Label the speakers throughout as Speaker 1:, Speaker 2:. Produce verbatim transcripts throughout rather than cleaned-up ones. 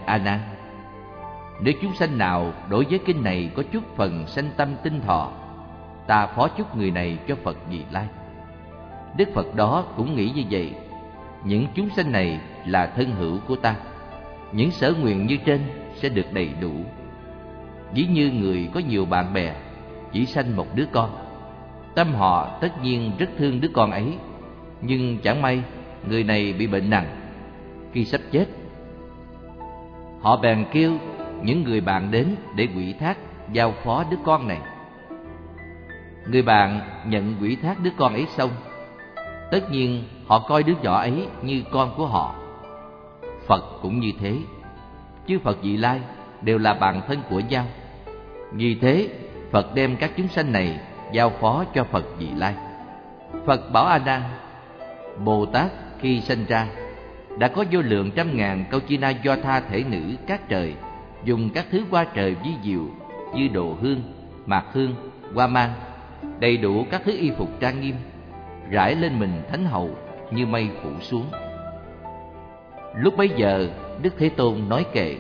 Speaker 1: A Nan, nếu chúng sanh nào đối với kinh này có chút phần sanh tâm tinh thọ, ta phó chúc người này cho Phật Vị Lai. Đức Phật đó cũng nghĩ như vậy. Những chúng sanh này là thân hữu của ta, những sở nguyện như trên sẽ được đầy đủ. Ví như người có nhiều bạn bè, chỉ sanh một đứa con, tâm họ tất nhiên rất thương đứa con ấy. Nhưng chẳng may người này bị bệnh nặng, khi sắp chết, họ bèn kêu những người bạn đến để ủy thác giao phó đứa con này. Người bạn nhận ủy thác đứa con ấy xong, tất nhiên họ coi đứa nhỏ ấy như con của họ. Phật cũng như thế, chư Phật Vị Lai đều là bạn thân của nhau. Vì thế Phật đem các chúng sanh này giao phó cho Phật Vị Lai. Phật bảo A Nan, Bồ Tát khi sanh ra đã có vô lượng trăm ngàn câu chi na do tha thể nữ các trời, dùng các thứ hoa trời vi diệu như đồ hương, mạc hương, hoa mang, đầy đủ các thứ y phục trang nghiêm, rải lên mình thánh hậu như mây phủ xuống. Lúc bấy giờ Đức Thế Tôn nói kệ: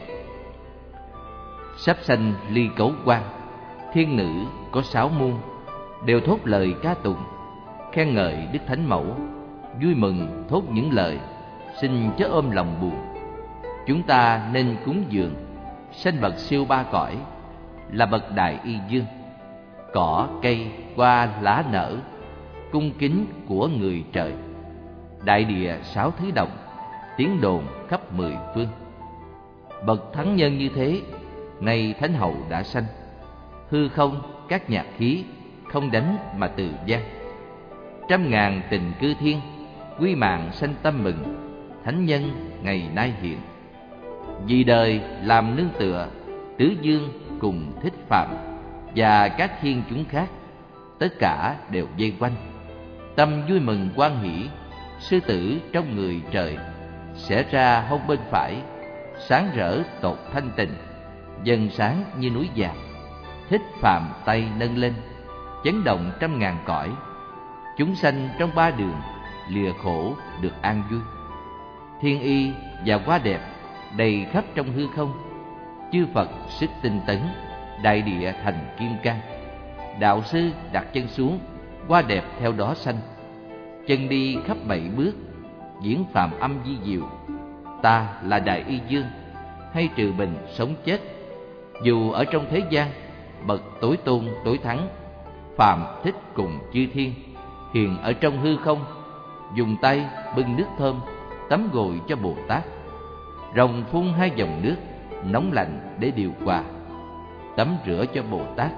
Speaker 1: sắp sanh ly cấu quan, thiên nữ có sáu muôn, đều thốt lời ca tụng, khen ngợi Đức Thánh Mẫu, vui mừng thốt những lời, xin chớ ôm lòng buồn. Chúng ta nên cúng dường sanh bậc siêu ba cõi, là bậc Đại Y Dương, cỏ cây hoa lá nở, cung kính của người trời. Đại địa sáu thứ đồng, tiếng đồn khắp mười phương. Bậc thắng nhân như thế, nay Thánh Hậu đã sanh. Hư không các nhạc khí, không đánh mà từ gian. Trăm ngàn tình cư thiên, quy mạng sanh tâm mừng. Thánh nhân ngày nay hiện, vì đời làm nương tựa, tứ dương cùng thích phạm, và các thiên chúng khác, tất cả đều vây quanh. Tâm vui mừng hoan hỷ, sư tử trong người trời, xẻ ra hông bên phải, sáng rỡ tột thanh tịnh, dần sáng như núi vàng. Thích phạm tay nâng lên, chấn động trăm ngàn cõi. Chúng sanh trong ba đường, lìa khổ được an vui. Thiên y và hoa đẹp đầy khắp trong hư không. Chư Phật sức tinh tấn, đại địa thành kim cang. Đạo sư đặt chân xuống, hoa đẹp theo đó sanh. Chân đi khắp bảy bước, diễn phạm âm di diệu. Ta là Đại Y Dương, hay trừ bình sống chết. Dù ở trong thế gian, bậc tối tôn tối thắng, phạm thích cùng chư thiên, hiện ở trong hư không, dùng tay bưng nước thơm tắm gội cho Bồ Tát. Rồng phun hai dòng nước nóng lạnh để điều hòa, tắm rửa cho Bồ Tát.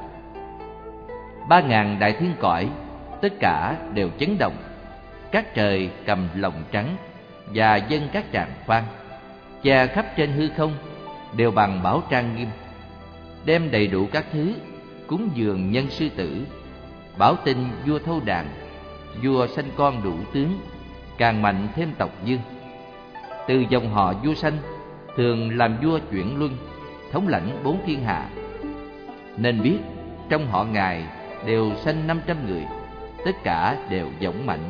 Speaker 1: Ba ngàn đại thiên cõi, tất cả đều chấn động. Các trời cầm lồng trắng và dâng các tràng khoan, che khắp trên hư không, đều bằng bảo trang nghiêm. Đem đầy đủ các thứ cúng dường nhân sư tử, bảo tin vua Thâu Đàn, vua sanh con đủ tướng, càng mạnh thêm tộc Dương. Từ dòng họ vua sanh, thường làm vua chuyển luân, thống lãnh bốn thiên hạ. Nên biết trong họ Ngài đều sanh năm trăm người, tất cả đều dũng mãnh,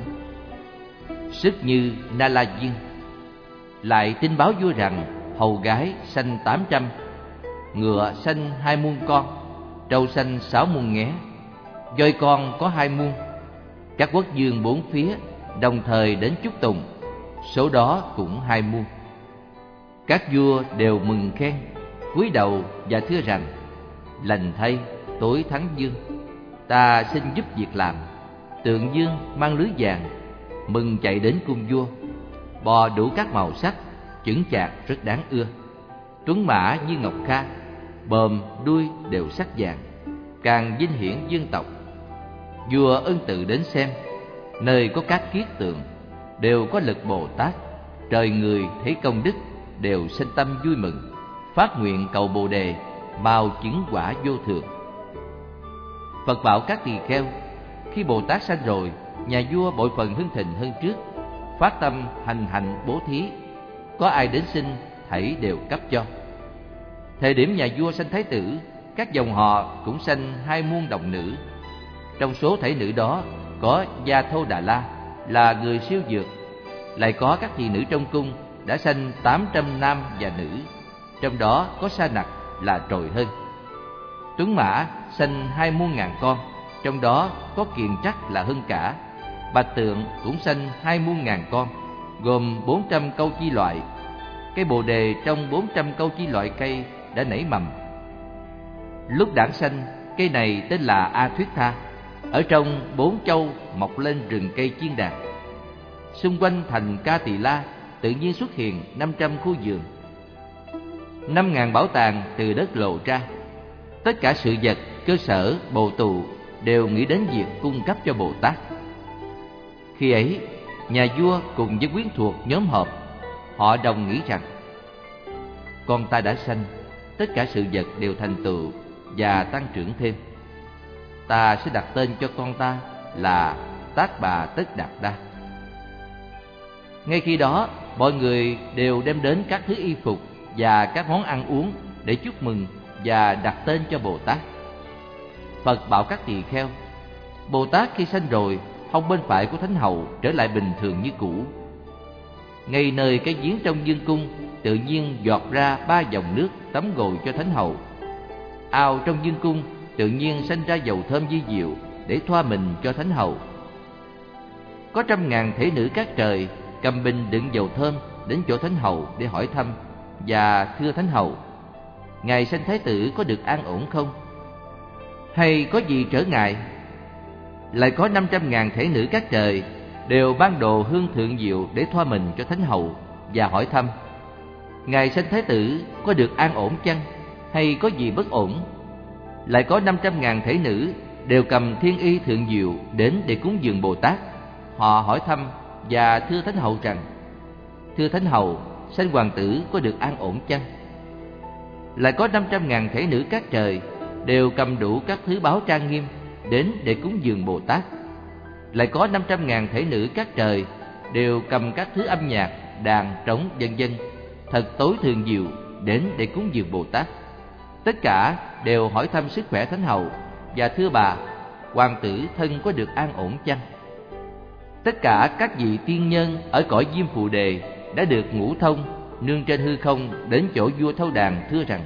Speaker 1: sức như Na La Diên. Lại tin báo vua rằng hầu gái sanh tám trăm, ngựa sanh hai muôn con, trâu sanh sáu muôn nghé, voi con có hai muôn. Các quốc vương bốn phía đồng thời đến chúc tùng, số đó cũng hai muôn. Các vua đều mừng khen, cúi đầu và thưa rằng: lành thay tối thắng dương, ta xin giúp việc làm. Tượng dương mang lưới vàng, mừng chạy đến cung vua. Bò đủ các màu sắc, chững chạc rất đáng ưa. Tuấn mã như ngọc kha, bờm đuôi đều sắc vàng, càng vinh hiển dương tộc. Vua ân tự đến xem, nơi có các kiết tượng, đều có lực Bồ Tát. Trời người thấy công đức, đều sinh tâm vui mừng, phát nguyện cầu Bồ đề, mau chứng quả vô thường. Phật bảo các tỳ kheo, khi Bồ Tát sanh rồi, nhà vua bội phần hưng thịnh hơn trước, phát tâm hành hạnh bố thí, có ai đến xin thảy đều cấp cho. Thời điểm nhà vua sanh thái tử, các dòng họ cũng sanh hai muôn đồng nữ. Trong số thảy nữ đó có Gia Thô Đà La là người siêu dược, lại có các thị nữ trong cung đã sanh tám trăm nam và nữ. trong đó có Sa Nặc là trội hơn. Tuấn Mã sanh hai muôn ngàn con, trong đó có Kiền Trắc là hơn cả. Bạch Tượng cũng sanh hai muôn ngàn con, gồm bốn trăm câu chi loại. Cây bồ đề trong bốn trăm câu chi loại cây đã nảy mầm. Lúc đản sanh, cây này tên là A Thuyết Tha. Ở trong bốn châu mọc lên rừng cây chiên đàn. Xung quanh thành Ca Tỳ La tự nhiên xuất hiện năm trăm khu vườn. Năm ngàn bảo tàng từ đất lộ ra. Tất cả sự vật, cơ sở, bồ tù đều nghĩ đến việc cung cấp cho Bồ Tát. Khi ấy, nhà vua cùng với quyến thuộc nhóm họp. Họ đồng nghĩ rằng: con ta đã sanh, tất cả sự vật đều thành tựu và tăng trưởng thêm. Ta sẽ đặt tên cho con ta là Tác Bà Tất Đạt Đa. Ngay khi đó, mọi người đều đem đến các thứ y phục và các món ăn uống để chúc mừng và đặt tên cho Bồ Tát. Phật bảo các tỳ kheo: Bồ Tát khi sanh rồi, hông bên phải của Thánh Hậu trở lại bình thường như cũ. Ngay nơi cái giếng trong dương cung tự nhiên giọt ra ba dòng nước tắm gội cho Thánh Hậu. Ao trong dương cung tự nhiên sanh ra dầu thơm vi diệu để thoa mình cho Thánh Hậu. Có trăm ngàn thể nữ các trời cầm bình đựng dầu thơm đến chỗ Thánh Hậu để hỏi thăm và thưa Thánh Hậu: ngài sanh Thái tử có được an ổn không? Hay có gì trở ngại? Lại có năm trăm ngàn thể nữ các trời đều ban đồ hương thượng diệu để thoa mình cho Thánh Hậu và hỏi thăm: ngài sanh Thái tử có được an ổn chăng? Hay có gì bất ổn? Lại có năm trăm ngàn thể nữ đều cầm thiên y thượng diệu đến để cúng dường Bồ Tát. Họ hỏi thăm và thưa Thánh Hậu rằng: thưa Thánh Hậu, sanh hoàng tử có được an ổn chăng? Lại có năm trăm ngàn thể nữ các trời đều cầm đủ các thứ báo trang nghiêm đến để cúng dường Bồ Tát. Lại có năm trăm ngàn thể nữ các trời đều cầm các thứ âm nhạc, đàn, trống, vân vân thật tối thượng diệu đến để cúng dường Bồ Tát. Tất cả đều hỏi thăm sức khỏe Thánh Hậu và thưa bà: hoàng tử thân có được an ổn chăng? Tất cả các vị tiên nhân ở cõi Diêm Phù Đề đã được ngũ thông nương trên hư không đến chỗ vua Thâu Đàn thưa rằng: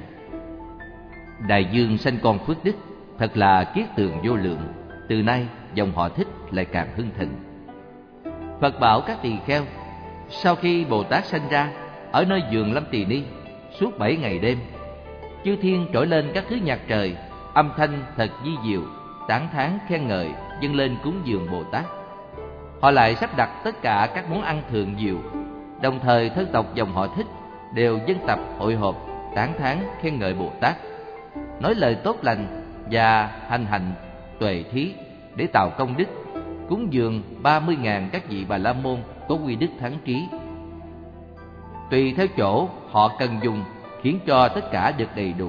Speaker 1: Đại Dương sanh con phước đức, thật là kiết tường vô lượng. Từ nay dòng họ Thích lại càng hưng thịnh. Phật bảo các tỳ kheo: sau khi Bồ Tát sanh ra, ở nơi vườn Lâm Tỳ Ni suốt bảy ngày đêm, chư thiên trỗi lên các thứ nhạc trời, âm thanh thật vi diệu, tán thán khen ngợi, dâng lên cúng dường Bồ Tát. Họ lại sắp đặt tất cả các món ăn thượng diệu. Đồng thời thân tộc dòng họ Thích đều dân tập hội họp, tán thán khen ngợi Bồ Tát, nói lời tốt lành và hành hạnh tuệ thí để tạo công đức, cúng dường ba mươi ngàn các vị Bà La Môn có quy đức thắng trí. Tùy theo chỗ họ cần dùng, khiến cho tất cả được đầy đủ.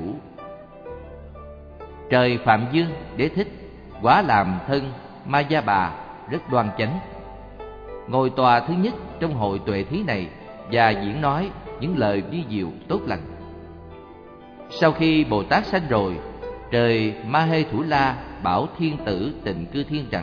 Speaker 1: Trời Phạm Dương Đế Thích quá làm thân Ma Gia Bà rất đoan chánh, ngồi tòa thứ nhất trong hội tuệ thí này và diễn nói những lời vi diệu tốt lành. Sau khi Bồ Tát sanh rồi, trời Ma Hê Thủ La bảo thiên tử Tịnh Cư Thiên rằng: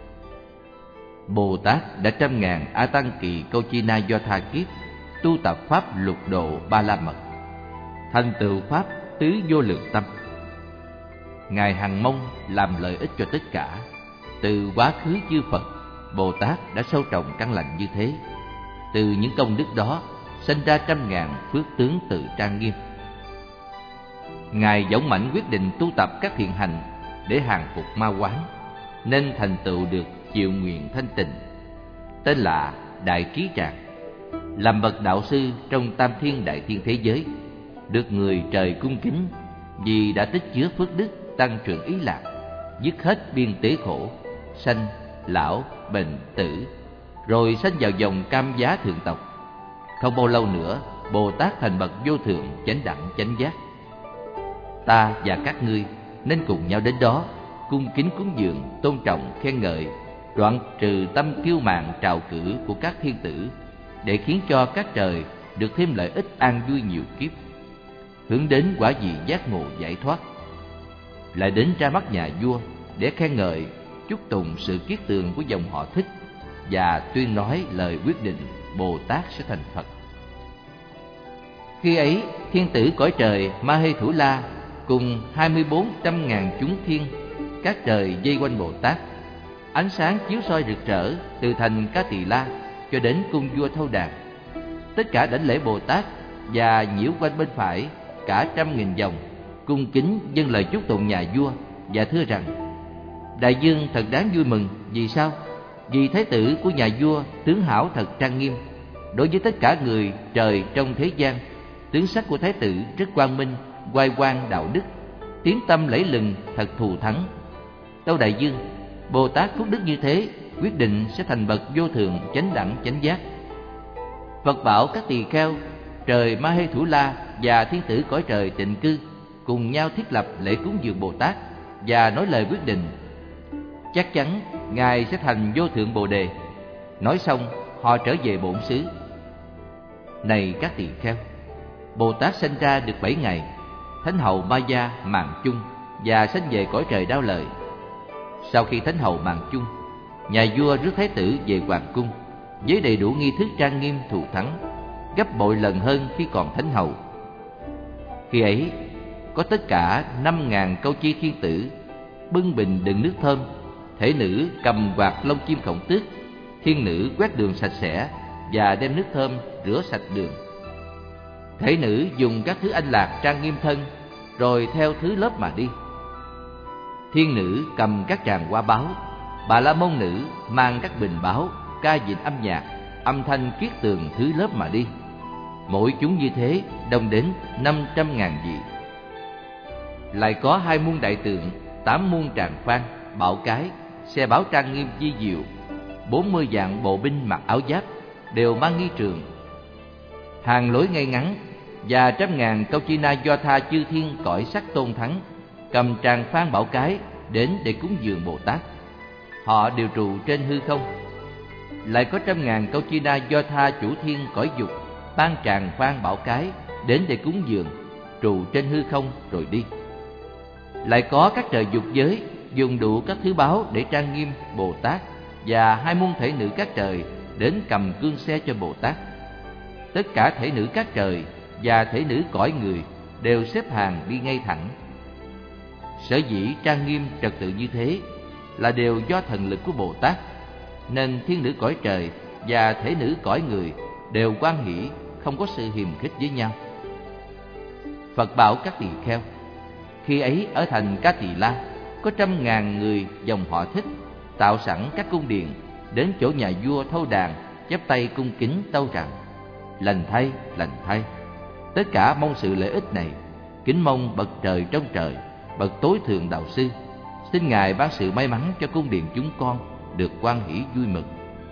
Speaker 1: Bồ Tát đã trăm ngàn A Tăng Kỳ Câu Chi Na Do Tha Kiếp tu tập pháp lục độ ba la mật, thành tựu pháp tứ vô lượng tâm. Ngài hằng mong làm lợi ích cho tất cả. Từ quá khứ chư Phật, Bồ Tát đã sâu trồng căn lành như thế. Từ những công đức đó sinh ra trăm ngàn phước tướng tự trang nghiêm. Ngài dũng mãnh quyết định tu tập các thiện hành để hàng phục ma quán, nên thành tựu được chịu nguyện thanh tịnh, tên là Đại Trí Tràng, làm bậc đạo sư trong tam thiên đại thiên thế giới, được người trời cung kính vì đã tích chứa phước đức tăng trưởng ý lạc, dứt hết biên tế khổ, sanh, lão, bệnh, tử, rồi sanh vào dòng cam giá thượng tộc. Không bao lâu nữa, Bồ Tát thành bậc vô thượng chánh đẳng chánh giác. Ta và các ngươi nên cùng nhau đến đó, cung kính cúng dường, tôn trọng, khen ngợi, đoạn trừ tâm kiêu mạn trào cử của các thiên tử, để khiến cho các trời được thêm lợi ích an vui nhiều kiếp, hướng đến quả vị giác ngộ giải thoát. Lại đến ra mắt nhà vua để khen ngợi, chúc tụng sự kiết tường của dòng họ Thích và tuyên nói lời quyết định Bồ Tát sẽ thành Phật. Khi ấy, thiên tử cõi trời Ma-hê-thủ-la cùng hai mươi bốn trăm ngàn chúng thiên các trời vây quanh Bồ Tát. Ánh sáng chiếu soi rực rỡ từ thành Ca Tỳ La cho đến cung vua Thâu Đàn. Tất cả đảnh lễ Bồ Tát và nhiễu quanh bên phải cả trăm nghìn vòng, cung kính dâng lời chúc tụng nhà vua và thưa rằng: Đại vương thật đáng vui mừng. Vì sao? Vì thái tử của nhà vua tướng hảo thật trang nghiêm. Đối với tất cả người trời trong thế gian, tướng sắc của thái tử rất quang minh, oai quang đạo đức, tiếng tâm lẫy lừng thật thù thắng. Tâu đại vương, Bồ Tát phúc đức như thế quyết định sẽ thành bậc vô thượng chánh đẳng chánh giác. Phật bảo các tỳ kheo trời Ma-hê-thủ-la và thiên tử cõi trời Tịnh Cư cùng nhau thiết lập lễ cúng dường Bồ Tát và nói lời quyết định: chắc chắn ngài sẽ thành vô thượng Bồ Đề. Nói xong, họ trở về bổn xứ. Này các tỳ kheo, Bồ Tát sinh ra được bảy ngày, Thánh hậu Ma-gia mạng chung và sanh về cõi trời Đao Lợi. Sau khi Thánh hậu mạng chung, nhà vua rước thái tử về hoàng cung với đầy đủ nghi thức trang nghiêm thù thắng, gấp bội lần hơn khi còn Thánh hậu. Khi ấy, có tất cả năm ngàn câu chi thiên tử bưng bình đựng nước thơm, thể nữ cầm quạt lông chim khổng tước, thiên nữ quét đường sạch sẽ và đem nước thơm rửa sạch đường. Thể nữ dùng các thứ anh lạc trang nghiêm thân, rồi theo thứ lớp mà đi. Thiên nữ cầm các tràng hoa báo, Bà la môn nữ mang các bình báo, ca dịnh âm nhạc, âm thanh kiết tường thứ lớp mà đi. Mỗi chúng như thế đông đến năm trăm ngàn vị. Lại có hai muôn đại tượng, tám muôn tràng phan, bảo cái, xe báo trang nghiêm di diệu, bốn mươi vạn bộ binh mặc áo giáp, đều mang nghi trường. Hàng lối ngay ngắn và trăm ngàn câu chi na do tha chư thiên cõi sắc tôn thắng, cầm tràng phan bảo cái đến để cúng dường Bồ Tát. Họ đều trụ trên hư không. Lại có trăm ngàn câu chi na do tha chủ thiên cõi dục, ban tràng phan bảo cái đến để cúng dường, trụ trên hư không rồi đi. Lại có các trời dục giới dùng đủ các thứ báo để trang nghiêm Bồ Tát, và hai muôn thể nữ các trời đến cầm cương xe cho Bồ Tát. Tất cả thể nữ các trời và thể nữ cõi người đều xếp hàng đi ngay thẳng. Sở dĩ trang nghiêm trật tự như thế là đều do thần lực của Bồ Tát, nên thiên nữ cõi trời và thể nữ cõi người đều hoan hỷ, không có sự hiềm khích với nhau. Phật bảo các tỳ kheo, khi ấy ở thành Ca Tỳ La có trăm ngàn người dòng họ Thích tạo sẵn các cung điện đến chỗ nhà vua Thâu Đàn, chắp tay cung kính tâu rằng: lành thay, lành thay. Tất cả mong sự lợi ích này, kính mong bậc trời trong trời, bậc tối thượng đạo sư, xin ngài ban sự may mắn cho cung điện chúng con được hoan hỷ vui mừng.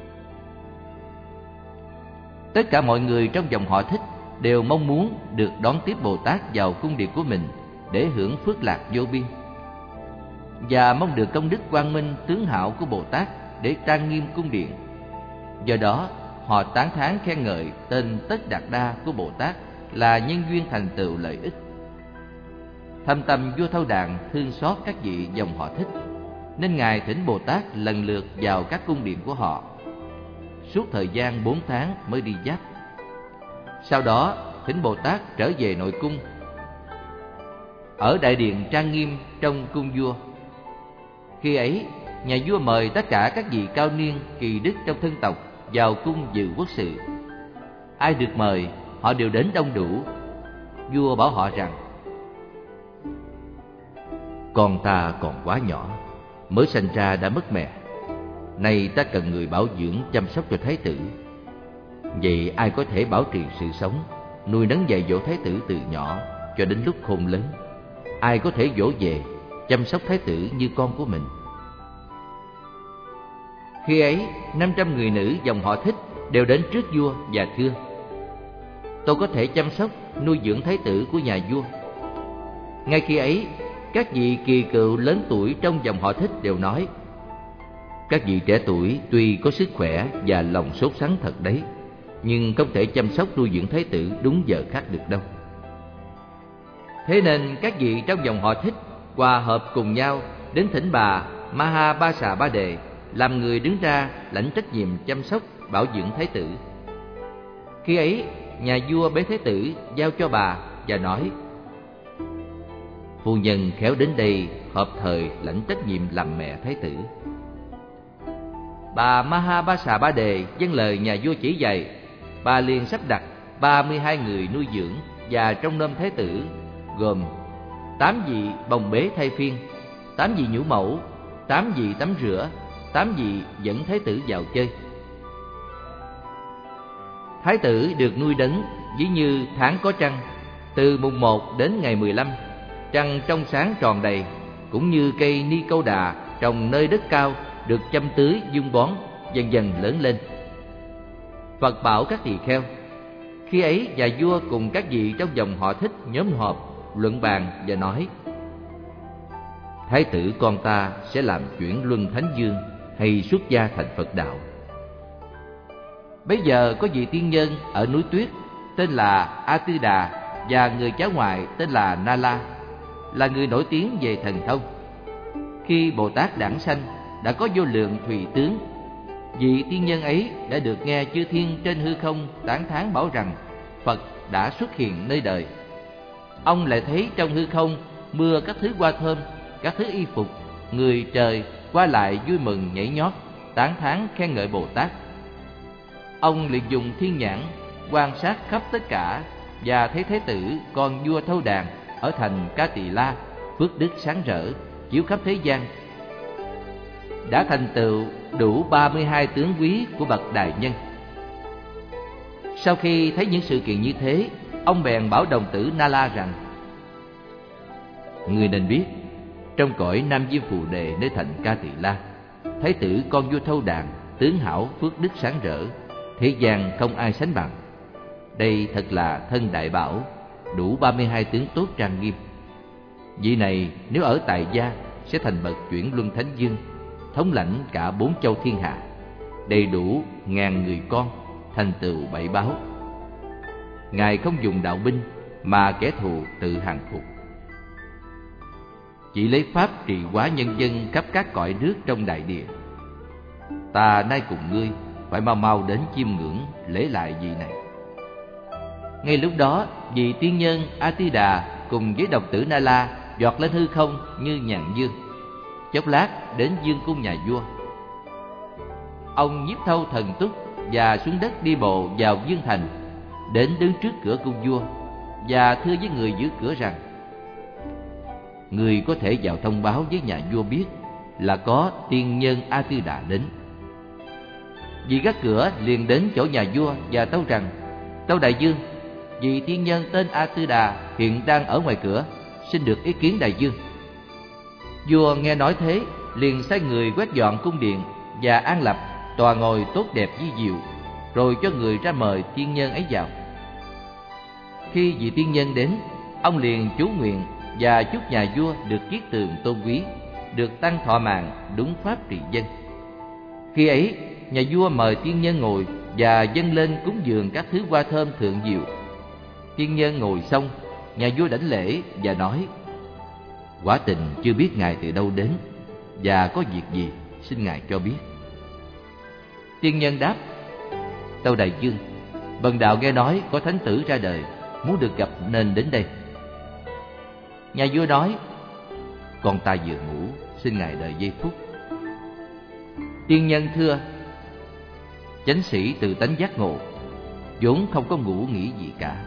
Speaker 1: Tất cả mọi người trong dòng họ Thích đều mong muốn được đón tiếp Bồ Tát vào cung điện của mình để hưởng phước lạc vô biên, và mong được công đức quang minh tướng hảo của Bồ Tát để trang nghiêm cung điện. Do đó, họ tán thán khen ngợi tên Tất Đạt Đa của Bồ Tát là nhân duyên thành tựu lợi ích. Thâm tâm vua Thâu Đàn thương xót các vị dòng họ Thích, nên ngài thỉnh Bồ Tát lần lượt vào các cung điện của họ. Suốt thời gian bốn tháng mới đi giáp. Sau đó thỉnh Bồ Tát trở về nội cung, ở đại điện trang nghiêm trong cung vua. Khi ấy, nhà vua mời tất cả các vị cao niên kỳ đức trong thân tộc vào cung dự quốc sự. Ai được mời, họ đều đến đông đủ. Vua bảo họ rằng: con ta còn quá nhỏ, mới sanh ra đã mất mẹ. Nay ta cần người bảo dưỡng chăm sóc cho thái tử. Vậy ai có thể bảo trì sự sống, nuôi nấng dạy dỗ thái tử từ nhỏ cho đến lúc khôn lớn? Ai có thể dỗ về, chăm sóc thái tử như con của mình? Khi ấy, năm trăm người nữ dòng họ Thích đều đến trước vua và thưa: tôi có thể chăm sóc, nuôi dưỡng thái tử của nhà vua. Ngay khi ấy, các vị kỳ cựu lớn tuổi trong dòng họ Thích đều nói: các vị trẻ tuổi tuy có sức khỏe và lòng sốt sắng thật đấy, nhưng không thể chăm sóc nuôi dưỡng thái tử đúng giờ khắc được đâu. Thế nên các vị trong dòng họ Thích hòa hợp cùng nhau đến thỉnh bà Maha Ba Xà Ba Đề làm người đứng ra lãnh trách nhiệm chăm sóc bảo dưỡng thái tử. Khi ấy, nhà vua bế thái tử giao cho bà và nói: phu nhân khéo đến đây hợp thời lãnh trách nhiệm làm mẹ thái tử. Bà Mahabasa Ba Đề vâng lời nhà vua chỉ dạy. Bà liền sắp đặt ba mươi hai người nuôi dưỡng và trông nom thái tử, gồm tám vị bồng bế thay phiên, tám vị nhũ mẫu, tám vị tắm rửa, tám vị dẫn thái tử vào chơi. Thái tử được nuôi đấng ví như tháng có trăng, từ mùng một đến ngày mười lăm, trăng trong sáng tròn đầy, cũng như cây ni câu đà trồng nơi đất cao, được chăm tưới dung bón, dần dần lớn lên. Phật bảo các tỳ kheo. Khi ấy nhà vua cùng các vị trong dòng họ Thích nhóm họp, luận bàn và nói: thái tử con ta sẽ làm chuyển luân thánh dương hay xuất gia thành Phật đạo. Bấy giờ có vị tiên nhân ở núi Tuyết tên là A Tư Đà và người cháu ngoại tên là Nala, là người nổi tiếng về thần thông. Khi Bồ Tát đản sanh đã có vô lượng thùy tướng. Vị tiên nhân ấy đã được nghe chư thiên trên hư không tán thán bảo rằng Phật đã xuất hiện nơi đời. Ông lại thấy trong hư không mưa các thứ hoa thơm, các thứ y phục, người trời qua lại vui mừng nhảy nhót, tán thán khen ngợi Bồ Tát. Ông liền dùng thiên nhãn quan sát khắp tất cả và thấy thái tử con vua Thâu Đàn ở thành Ca Tỳ La phước đức sáng rỡ, chiếu khắp thế gian, đã thành tựu đủ ba mươi hai tướng quý của bậc đại nhân. Sau khi thấy những sự kiện như thế, ông bèn bảo đồng tử Nala rằng: người nên biết, trong cõi Nam Diêm Phù Đề nơi thành Ca Tỳ La, thái tử con vua Thâu Đàn tướng hảo phước đức sáng rỡ, thế gian không ai sánh bằng. Đây thật là thân đại bảo, đủ ba mươi hai tướng tốt trang nghiêm. Vị này nếu ở tại gia sẽ thành bậc chuyển luân thánh dương, thống lãnh cả bốn châu thiên hạ, đầy đủ ngàn người con, thành tựu bảy báo. Ngài không dùng đạo binh mà kẻ thù tự hàng phục, chỉ lấy pháp trị hóa nhân dân khắp các cõi nước trong đại địa. Ta nay cùng ngươi phải mau mau đến chiêm ngưỡng lễ lại vị này. Ngay lúc đó, vị tiên nhân A Ti Đà cùng với đồng tử Nala giọt lên hư không như nhàn dương, chốc lát đến dương cung nhà vua. Ông nhiếp thâu thần túc và xuống đất đi bộ vào dương thành, đến đứng trước cửa cung vua và thưa với người giữ cửa rằng: người có thể vào thông báo với nhà vua biết là có tiên nhân A Tư Đà đến. Vị gác cửa liền đến chỗ nhà vua và tâu rằng: tâu đại dương, vị tiên nhân tên A Tư Đà hiện đang ở ngoài cửa, xin được ý kiến đại dương. Vua nghe nói thế, liền sai người quét dọn cung điện và an lập tòa ngồi tốt đẹp vi diệu, rồi cho người ra mời tiên nhân ấy vào. Khi vị tiên nhân đến, ông liền chú nguyện và chúc nhà vua được kiết tường tôn quý, được tăng thọ mạng đúng pháp trị dân. Khi ấy, nhà vua mời tiên nhân ngồi và dâng lên cúng dường các thứ hoa thơm thượng diệu. Tiên nhân ngồi xong, nhà vua đảnh lễ và nói: quả tình chưa biết ngài từ đâu đến và có việc gì, xin ngài cho biết. Tiên nhân đáp: tâu đại dương, bần đạo nghe nói có thánh tử ra đời, muốn được gặp nên đến đây. Nhà vua nói: con ta vừa ngủ, xin ngài đợi giây phút. Tiên nhân thưa: chánh sĩ từ tánh giác ngộ, vốn không có ngủ nghỉ gì cả.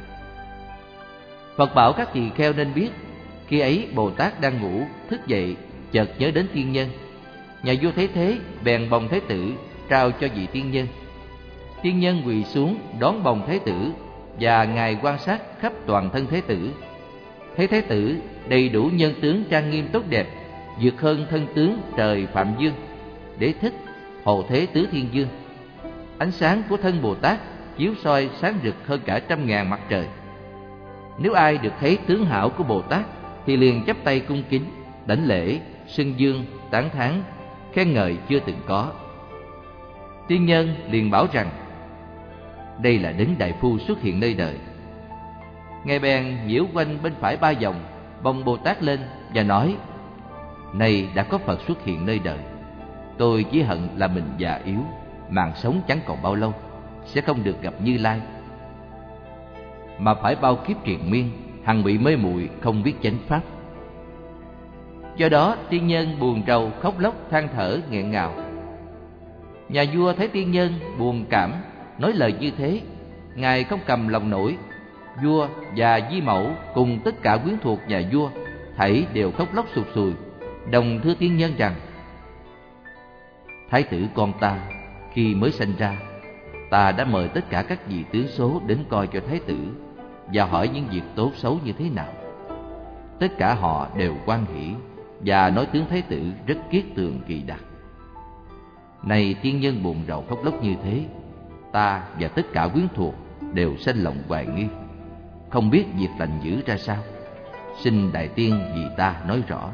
Speaker 1: Phật bảo các tỳ kheo nên biết, khi ấy Bồ Tát đang ngủ, thức dậy chợt nhớ đến tiên nhân. Nhà vua thấy thế, bèn bồng thái tử trao cho vị tiên nhân. Tiên nhân quỳ xuống đón bồng thái tử, và ngài quan sát khắp toàn thân thái tử. Thấy thái tử đầy đủ nhân tướng trang nghiêm tốt đẹp, vượt hơn thân tướng trời Phạm Dương, Đế Thích, Hồ Thế Tứ Thiên Dương. Ánh sáng của thân Bồ Tát chiếu soi sáng rực hơn cả trăm ngàn mặt trời. Nếu ai được thấy tướng hảo của Bồ Tát thì liền chắp tay cung kính, đảnh lễ, xưng dương, tán thán, khen ngợi chưa từng có. Tiên nhân liền bảo rằng: đây là đấng đại phu xuất hiện nơi đời. Ngài bèn nhiễu quanh bên phải ba vòng, bồng Bồ Tát lên và nói: này đã có Phật xuất hiện nơi đời. Tôi chỉ hận là mình già yếu, mạng sống chẳng còn bao lâu, sẽ không được gặp Như Lai, mà phải bao kiếp triền miên, hằng bị mê muội không biết chánh pháp. Do đó tiên nhân buồn rầu khóc lóc than thở nghẹn ngào. Nhà vua thấy tiên nhân buồn cảm nói lời như thế, ngài không cầm lòng nổi. Vua và di mẫu cùng tất cả quyến thuộc nhà vua thảy đều khóc lóc sụt sùi, đồng thưa tiên nhân rằng: Thái tử con ta khi mới sinh ra, ta đã mời tất cả các vị tướng số đến coi cho thái tử và hỏi những việc tốt xấu như thế nào. Tất cả họ đều hoan hỉ và nói tướng thái tử rất kiết tường kỳ đặc. Này tiên nhân buồn rầu khóc lóc như thế, ta và tất cả quyến thuộc đều sanh lòng hoài nghi, không biết việc lành dữ ra sao. Xin đại tiên vì ta nói rõ.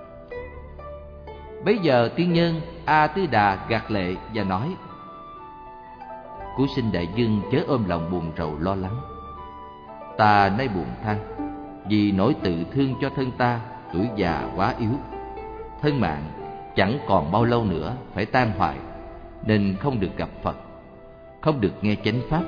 Speaker 1: Bấy giờ tiên nhân A Tư Đà gạt lệ và nói: Cúi xin đại vương chớ ôm lòng buồn rầu lo lắng. Ta nay buồn than vì nỗi tự thương cho thân ta tuổi già quá yếu, thân mạng chẳng còn bao lâu nữa phải tan hoại, nên không được gặp Phật, không được nghe chánh pháp.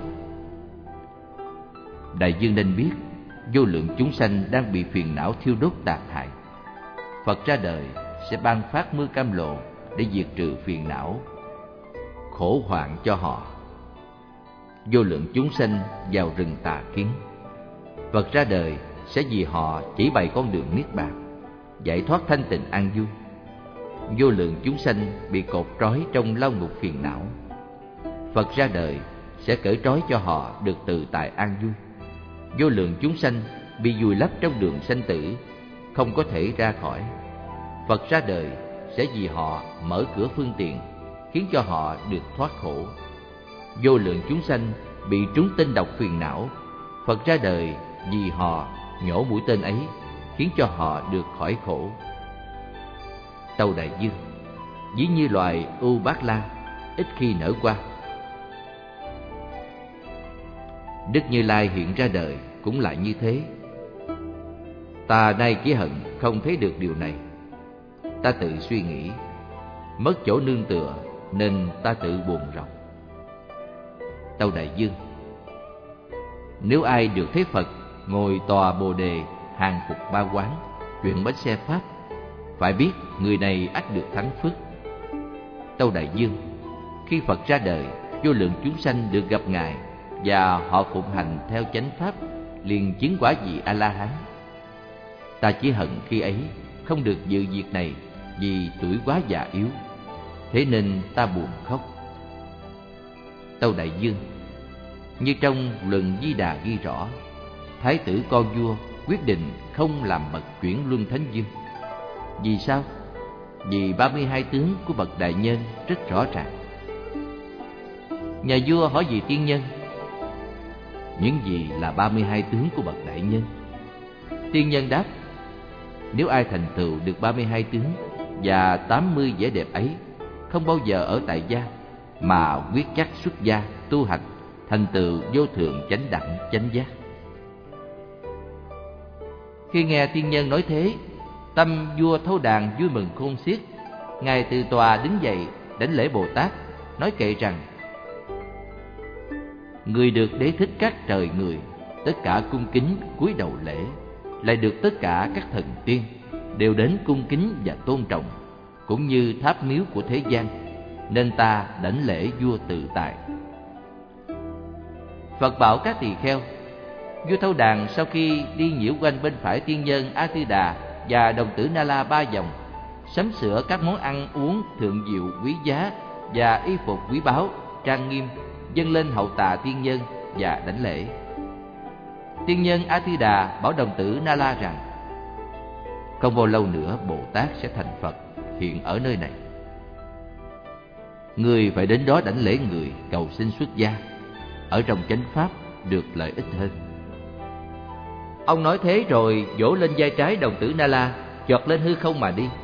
Speaker 1: Đại vương nên biết, vô lượng chúng sanh đang bị phiền não thiêu đốt tàn hại. Phật ra đời sẽ ban phát mưa cam lộ để diệt trừ phiền não, khổ hoạn cho họ. Vô lượng chúng sanh vào rừng tà kiến. Phật ra đời sẽ vì họ chỉ bày con đường niết bàn, giải thoát thanh tịnh an vui. Vô lượng chúng sanh bị cột trói trong lao ngục phiền não. Phật ra đời sẽ cởi trói cho họ được tự tại an vui. Vô lượng chúng sanh bị vùi lấp trong đường sanh tử, không có thể ra khỏi. Phật ra đời sẽ vì họ mở cửa phương tiện, khiến cho họ được thoát khổ. Vô lượng chúng sanh bị trúng tên độc phiền não. Phật ra đời vì họ nhổ mũi tên ấy, khiến cho họ được khỏi khổ. Tâu đại vương, ví như loài ưu bát la ít khi nở hoa. Đức Như Lai hiện ra đời cũng lại như thế. Ta nay chỉ hận không thấy được điều này. Ta tự suy nghĩ, mất chỗ nương tựa nên ta tự buồn rầu. Tâu đại vương, nếu ai được thấy Phật ngồi tòa bồ đề, hàng phục ba quán, chuyển bánh xe pháp, phải biết người này ắt được thắng phước. Tâu đại vương, khi Phật ra đời, vô lượng chúng sanh được gặp ngài và họ phụng hành theo chánh pháp, liền chứng quả vị A La Hán. Ta chỉ hận khi ấy không được dự việc này vì tuổi quá già yếu, thế nên ta buồn khóc. Tâu đại vương, như trong Luận Di Đà ghi rõ, thái tử con vua quyết định không làm bậc chuyển luân thánh vương. Vì sao? Vì ba mươi hai tướng của bậc đại nhân rất rõ ràng. Nhà vua hỏi vị tiên nhân: những gì là ba mươi hai tướng của bậc đại nhân? Tiên nhân đáp: nếu ai thành tựu được ba mươi hai tướng và tám mươi vẻ đẹp ấy, không bao giờ ở tại gia, mà quyết chắc xuất gia tu hành, thành tựu vô thượng chánh đẳng chánh giác. Khi nghe tiên nhân nói thế, tâm vua Thâu Đàn vui mừng khôn xiết. Ngài từ tòa đứng dậy đảnh lễ Bồ Tát, nói kệ rằng: người được đế thích các trời người, tất cả cung kính cúi đầu lễ, lại được tất cả các thần tiên đều đến cung kính và tôn trọng, cũng như tháp miếu của thế gian, nên ta đảnh lễ vua tự tại. Phật bảo các tỳ kheo: vua Thâu Đàn sau khi đi nhiễu quanh bên phải tiên nhân A Tư Đà và đồng tử Na La ba vòng, sắm sửa các món ăn uống thượng diệu quý giá và y phục quý báu trang nghiêm, dâng lên hậu tạ tiên nhân và đảnh lễ. Tiên nhân A Tư Đà bảo đồng tử Na La rằng: không bao lâu nữa Bồ Tát sẽ thành Phật hiện ở nơi này. Người phải đến đó đảnh lễ người cầu xin xuất gia, ở trong chánh pháp được lợi ích hơn. Ông nói thế rồi vỗ lên vai trái đồng tử Na La, chọt lên hư không mà đi.